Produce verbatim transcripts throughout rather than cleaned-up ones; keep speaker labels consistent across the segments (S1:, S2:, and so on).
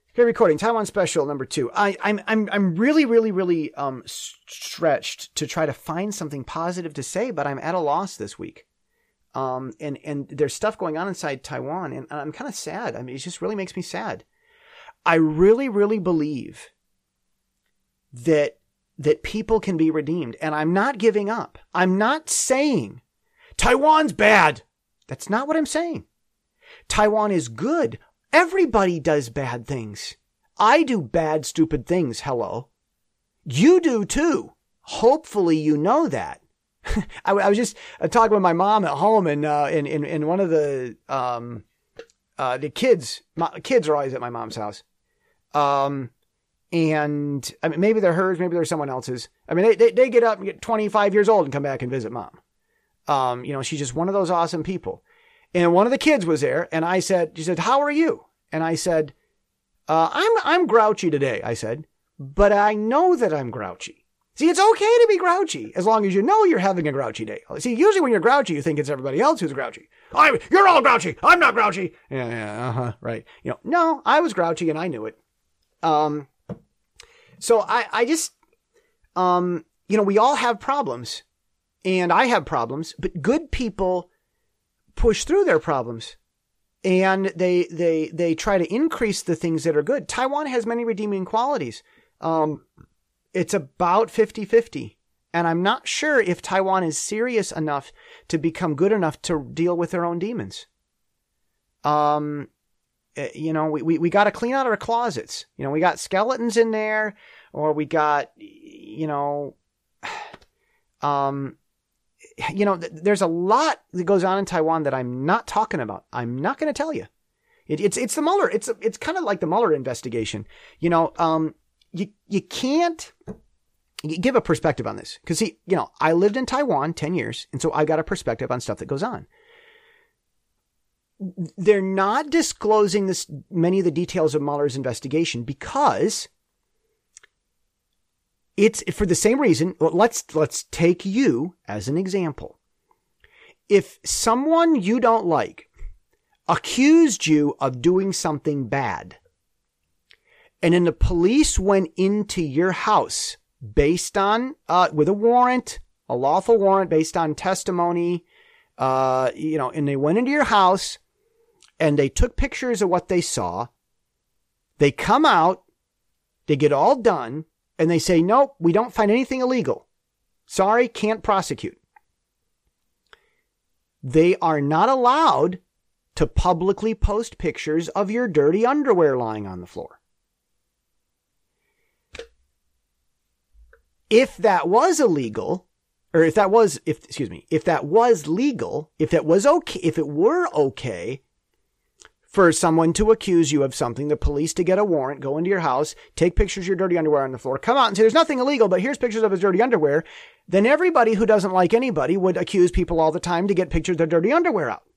S1: Okay, recording Taiwan special number two. I, I'm I'm I'm really really really um stretched to try to find something positive to say, but I'm at a loss this week. Um, and and there's stuff going on inside Taiwan, and I'm kind of sad. I mean, it just really makes me sad. I really really believe that that people can be redeemed, and I'm not giving up. I'm not saying Taiwan's bad. That's not what I'm saying. Taiwan is good. Everybody does bad things. I do bad, stupid things. Hello. You do too. Hopefully you know that. I, I was just uh, talking with my mom at home, and uh, in, in, in one of the, um, uh, the kids, my kids are always at my mom's house. Um, and I mean, maybe they're hers, maybe they're someone else's. I mean, they, they, they get up and get twenty-five years old and come back and visit mom. Um, you know, she's just one of those awesome people. And one of the kids was there, and I said, she said, how are you? And I said, uh, I'm, I'm grouchy today. I said, but I know that I'm grouchy. See, it's okay to be grouchy as long as you know you're having a grouchy day. See, usually when you're grouchy, you think it's everybody else who's grouchy. I, you're all grouchy. I'm not grouchy. Yeah, yeah, uh-huh, right. You know, no, I was grouchy and I knew it. Um, so I, I just, um, you know, we all have problems, and I have problems, but good people push through their problems, and they they they try to increase the things that are good. Taiwan has many redeeming qualities. Um, it's about fifty-fifty, and I'm not sure if Taiwan is serious enough to become good enough to deal with their own demons. Um, you know, we we, we got to clean out our closets. You know, we got skeletons in there, or we got, you know, um. You know, th- there's a lot that goes on in Taiwan that I'm not talking about. I'm not going to tell you. It, it's it's the Mueller. It's it's kind of like the Mueller investigation. You know, um, you you can't you give a perspective on this, because see, you know, I lived in Taiwan ten years, and so I got a perspective on stuff that goes on. They're not disclosing this many of the details of Mueller's investigation because it's for the same reason. Let's, let's take you as an example. If someone you don't like accused you of doing something bad, and then the police went into your house based on, uh, with a warrant, a lawful warrant based on testimony, uh, you know, and they went into your house and they took pictures of what they saw, they come out, they get all done, and they say, nope, we don't find anything illegal. Sorry, can't prosecute. They are not allowed to publicly post pictures of your dirty underwear lying on the floor. If that was illegal, or if that was, if, excuse me, if that was legal, if that was okay, if it were okay for someone to accuse you of something, the police to get a warrant, go into your house, take pictures of your dirty underwear on the floor, come out and say there's nothing illegal, but here's pictures of his dirty underwear, then everybody who doesn't like anybody would accuse people all the time to get pictures of their dirty underwear out.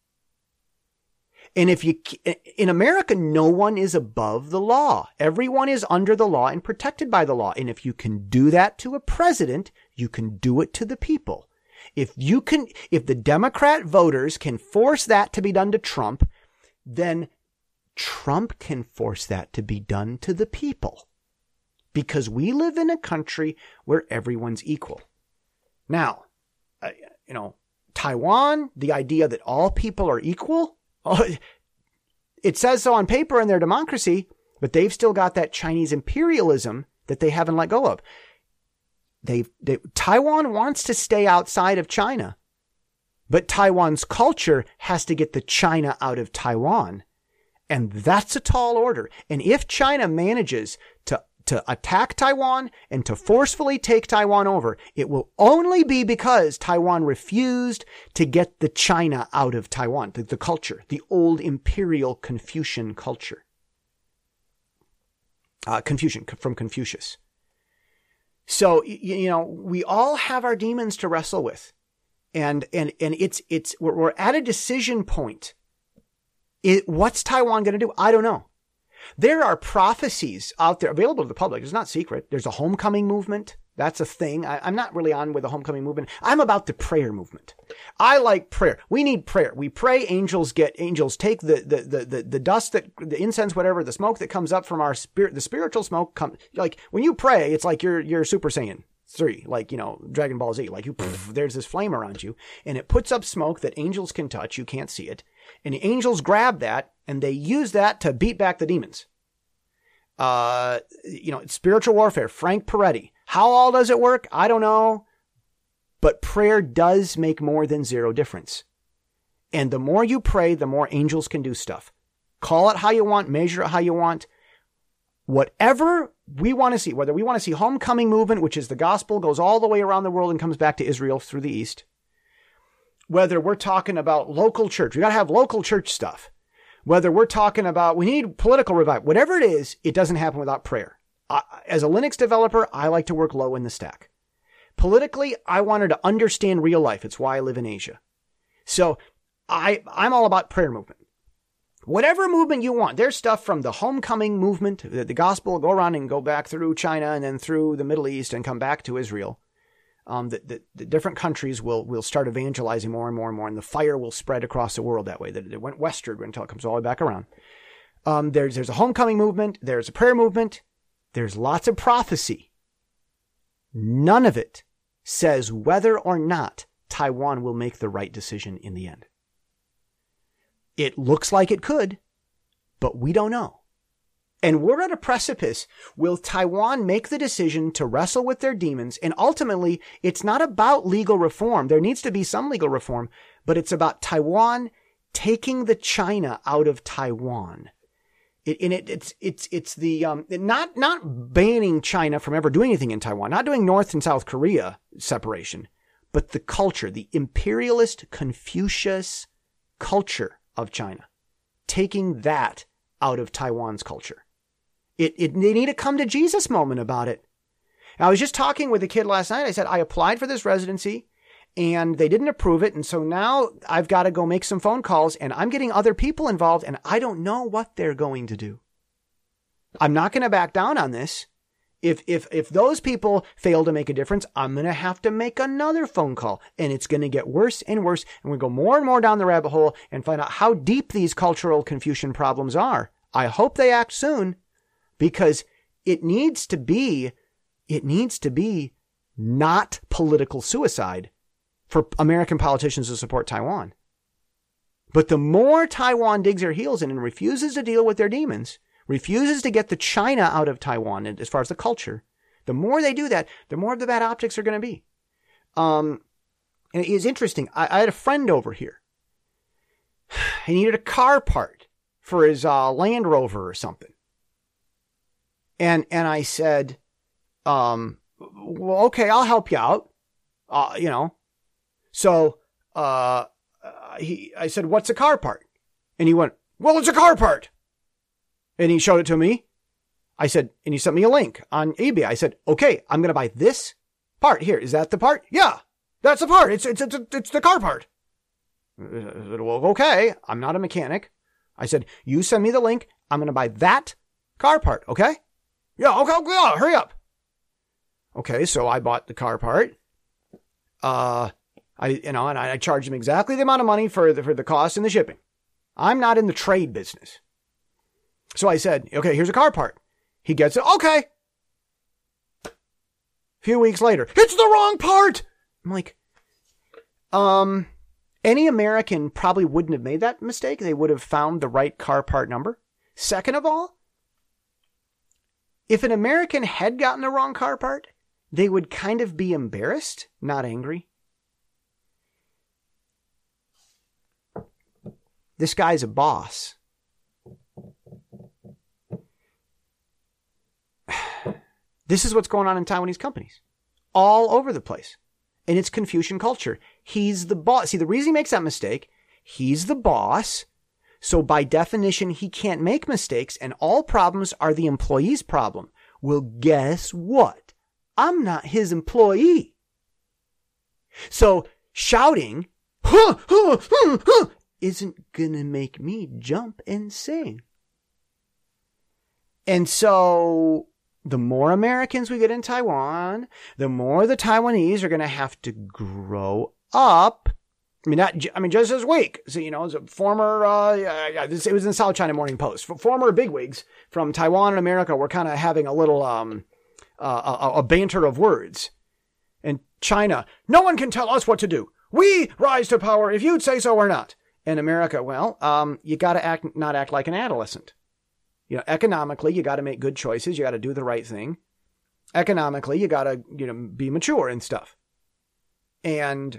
S1: And if you, in America, no one is above the law. Everyone is under the law and protected by the law. And if you can do that to a president, you can do it to the people. If you can, if the Democrat voters can force that to be done to Trump, then Trump can force that to be done to the people, because we live in a country where everyone's equal. Now, uh, you know, Taiwan, the idea that all people are equal, oh, it says so on paper in their democracy, but they've still got that Chinese imperialism that they haven't let go of. They, they Taiwan wants to stay outside of China. But Taiwan's culture has to get the China out of Taiwan. And that's a tall order. And if China manages to, to attack Taiwan and to forcefully take Taiwan over, it will only be because Taiwan refused to get the China out of Taiwan, the, the culture, the old imperial Confucian culture. Uh, Confucian, from Confucius. So, you, you know, we all have our demons to wrestle with. And, and, and it's, it's, we're, we're at a decision point. It, what's Taiwan going to do? I don't know. There are prophecies out there available to the public. It's not secret. There's a homecoming movement. That's a thing. I, I'm not really on with the homecoming movement. I'm about the prayer movement. I like prayer. We need prayer. We pray. Angels get, angels take the, the, the, the, the dust that, the incense, whatever, the smoke that comes up from our spirit, the spiritual smoke comes, like when you pray, it's like you're, you're Super Saiyan three, like, you know, Dragon Ball Z, like you, poof, there's this flame around you and it puts up smoke that angels can touch. You can't see it. And the angels grab that and they use that to beat back the demons. Uh, you know, it's spiritual warfare. Frank Peretti. How all does it work? I don't know. But prayer does make more than zero difference. And the more you pray, the more angels can do stuff. Call it how you want, measure it how you want. Whatever we want to see, whether we want to see homecoming movement, which is the gospel, goes all the way around the world and comes back to Israel through the East. Whether we're talking about local church, we got to have local church stuff. Whether we're talking about, we need political revival, whatever it is, it doesn't happen without prayer. I, as a Linux developer, I like to work low in the stack. Politically, I wanted to understand real life. It's why I live in Asia. So I, I'm all about prayer movement. Whatever movement you want. There's stuff from the homecoming movement, the, the gospel, go around and go back through China and then through the Middle East and come back to Israel. Um, the, the, the different countries will, will start evangelizing more and more and more, and the fire will spread across the world that way. That it went westward until it comes all the way back around. Um, there's, there's a homecoming movement. There's a prayer movement. There's lots of prophecy. None of it says whether or not Taiwan will make the right decision in the end. It looks like it could, but we don't know. And we're at a precipice. Will Taiwan make the decision to wrestle with their demons? And ultimately, it's not about legal reform. There needs to be some legal reform, but it's about Taiwan taking the China out of Taiwan. It, and it, it's, it's, it's the, um, not, not banning China from ever doing anything in Taiwan, not doing North and South Korea separation, but the culture, the imperialist Confucius culture of China, taking that out of Taiwan's culture. It, it, they need a come to Jesus moment about it. I was just talking with a kid last night. I said, I applied for this residency and they didn't approve it. And so now I've got to go make some phone calls and I'm getting other people involved and I don't know what they're going to do. I'm not going to back down on this. If, if, if those people fail to make a difference, I'm going to have to make another phone call and it's going to get worse and worse. And we go more and more down the rabbit hole and find out how deep these cultural Confucian problems are. I hope they act soon because it needs to be, it needs to be not political suicide for American politicians to support Taiwan. But the more Taiwan digs their heels in and refuses to deal with their demons, refuses to get the China out of Taiwan as far as the culture, the more they do that, the more of the bad optics are going to be. Um, and it is interesting. I, I had a friend over here. He needed a car part for his uh, Land Rover or something. And and I said, um, well, okay, I'll help you out. Uh, you know. So uh, he, I said, what's a car part? And he went, well, it's a car part. And he showed it to me. I said, and he sent me a link on eBay. I said, okay, I'm going to buy this part here. Is that the part? Yeah, that's the part. It's, it's, it's, it's the car part. I said, well, okay, I'm not a mechanic. I said, you send me the link. I'm going to buy that car part. Okay. Yeah. Okay. Yeah, hurry up. Okay. So I bought the car part. Uh, I, you know, and I, I charged him exactly the amount of money for the, for the cost and the shipping. I'm not in the trade business. So I said, okay, here's a car part. He gets it. Okay. A few weeks later, it's the wrong part. I'm like, um, any American probably wouldn't have made that mistake. They would have found the right car part number. Second of all, if an American had gotten the wrong car part, they would kind of be embarrassed, not angry. This guy's a boss. This is what's going on in Taiwanese companies all over the place. And it's Confucian culture. He's the boss. See, the reason he makes that mistake, he's the boss. So by definition, he can't make mistakes and all problems are the employee's problem. Well, guess what? I'm not his employee. So shouting huh, huh, huh, huh, isn't gonna make me jump and sing. And so the more Americans we get in Taiwan, the more the Taiwanese are going to have to grow up. I mean, not, I mean, just this week, so, you know, as a former, uh, it was in the South China Morning Post, former bigwigs from Taiwan and America were kind of having a little, um, uh, a, a banter of words. And China, no one can tell us what to do. We rise to power if you'd say so or not. And America, well, um, you got to act, not act like an adolescent. You know, economically, you got to make good choices. You got to do the right thing. Economically, you got to, you know, be mature and stuff. And,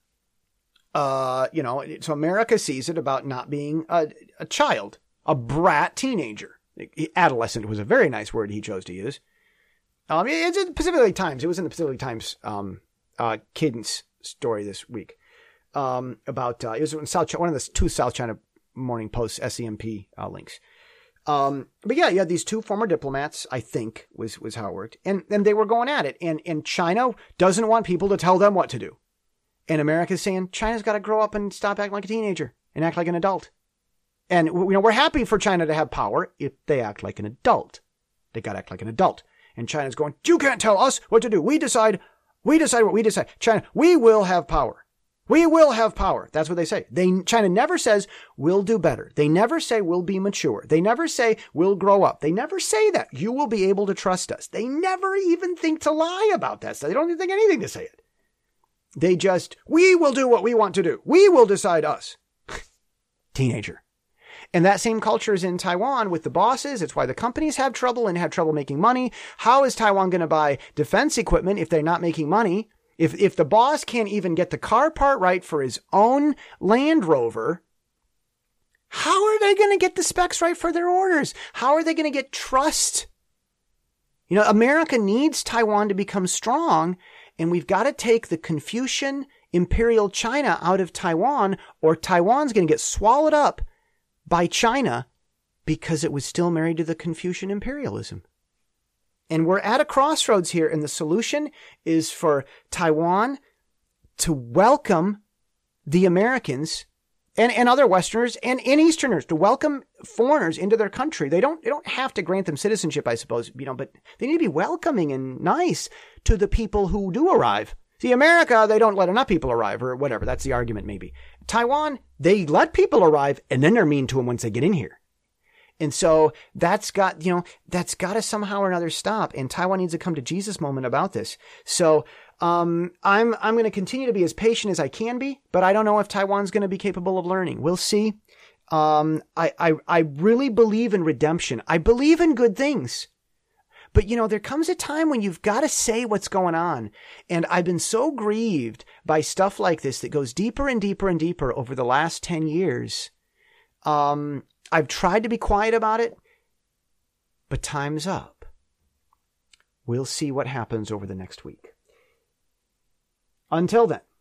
S1: uh, you know, so America sees it about not being a, a child, a brat teenager. Adolescent was a very nice word he chose to use. Um, it's in Pacific Times. It was in the Pacific Times, um, uh, cadence story this week, um, about, uh, it was in South, one of the two South China Morning Post S E M P, uh, links. Um, but yeah, you had these two former diplomats, I think was, was how it worked. And, and they were going at it. And, and China doesn't want people to tell them what to do. And America's saying China's got to grow up and stop acting like a teenager and act like an adult. And, you know, we're happy for China to have power if they act like an adult. They got to act like an adult. And China's going, you can't tell us what to do. We decide, we decide what we decide. China, we will have power. We will have power. That's what they say. They, China never says we'll do better. They never say we'll be mature. They never say we'll grow up. They never say that. You will be able to trust us. They never even think to lie about that stuff. They don't even think anything to say it. They just, we will do what we want to do. We will decide us. Teenager. And that same culture is in Taiwan with the bosses. It's why the companies have trouble and have trouble making money. How is Taiwan going to buy defense equipment if they're not making money? If if the boss can't even get the car part right for his own Land Rover, how are they going to get the specs right for their orders? How are they going to get trust? You know, America needs Taiwan to become strong, and we've got to take the Confucian Imperial China out of Taiwan, or Taiwan's going to get swallowed up by China because it was still married to the Confucian imperialism. And we're at a crossroads here, and the solution is for Taiwan to welcome the Americans and, and other Westerners and, and Easterners, to welcome foreigners into their country. They don't, they don't have to grant them citizenship, I suppose, you know, but they need to be welcoming and nice to the people who do arrive. See, America, they don't let enough people arrive, or whatever. That's the argument, maybe. Taiwan, they let people arrive, and then they're mean to them once they get in here. And so that's got, you know, that's got to somehow or another stop. And Taiwan needs to come to Jesus moment about this. So, um, I'm, I'm going to continue to be as patient as I can be, but I don't know if Taiwan's going to be capable of learning. We'll see. Um, I, I, I really believe in redemption. I believe in good things. But, you know, there comes a time when you've got to say what's going on. And I've been so grieved by stuff like this that goes deeper and deeper and deeper over the last ten years. Um, I've tried to be quiet about it, but time's up. We'll see what happens over the next week. Until then,